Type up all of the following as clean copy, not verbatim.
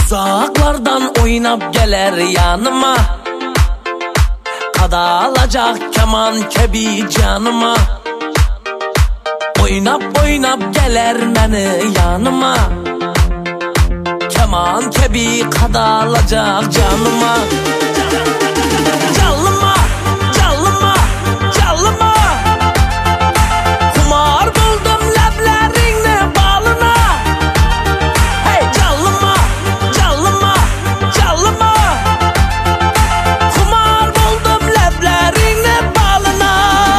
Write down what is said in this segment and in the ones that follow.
Uzaklardan oynap geler yanıma, kadalacak keman kebi canıma. Oynap oynap geler məni yanıma, keman kebi kadalacak canıma. Canlıma, canlıma, canlıma, kumar buldum ləblərinlə balına. Hey canlıma, canlıma, canlıma, kumar buldum ləblərinlə balına.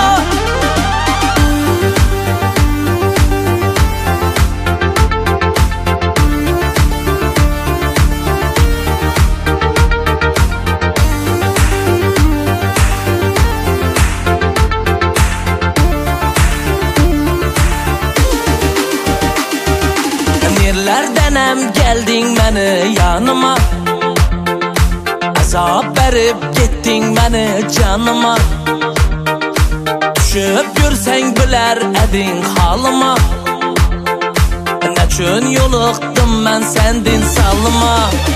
Nerlerdenem geldin məni yanıma, azab verip gittin məni canıma. Düşüp görsen güler edin halıma, neçün yoluqdum mən sendin salıma.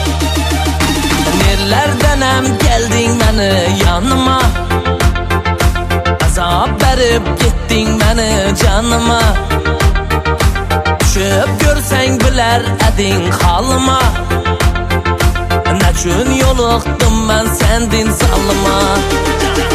Nerlerdenem geldin məni yanıma, azab verip gittin məni canıma. Düşüp görsen güler edin halıma, neçün yoluqdum mən sendin salıma.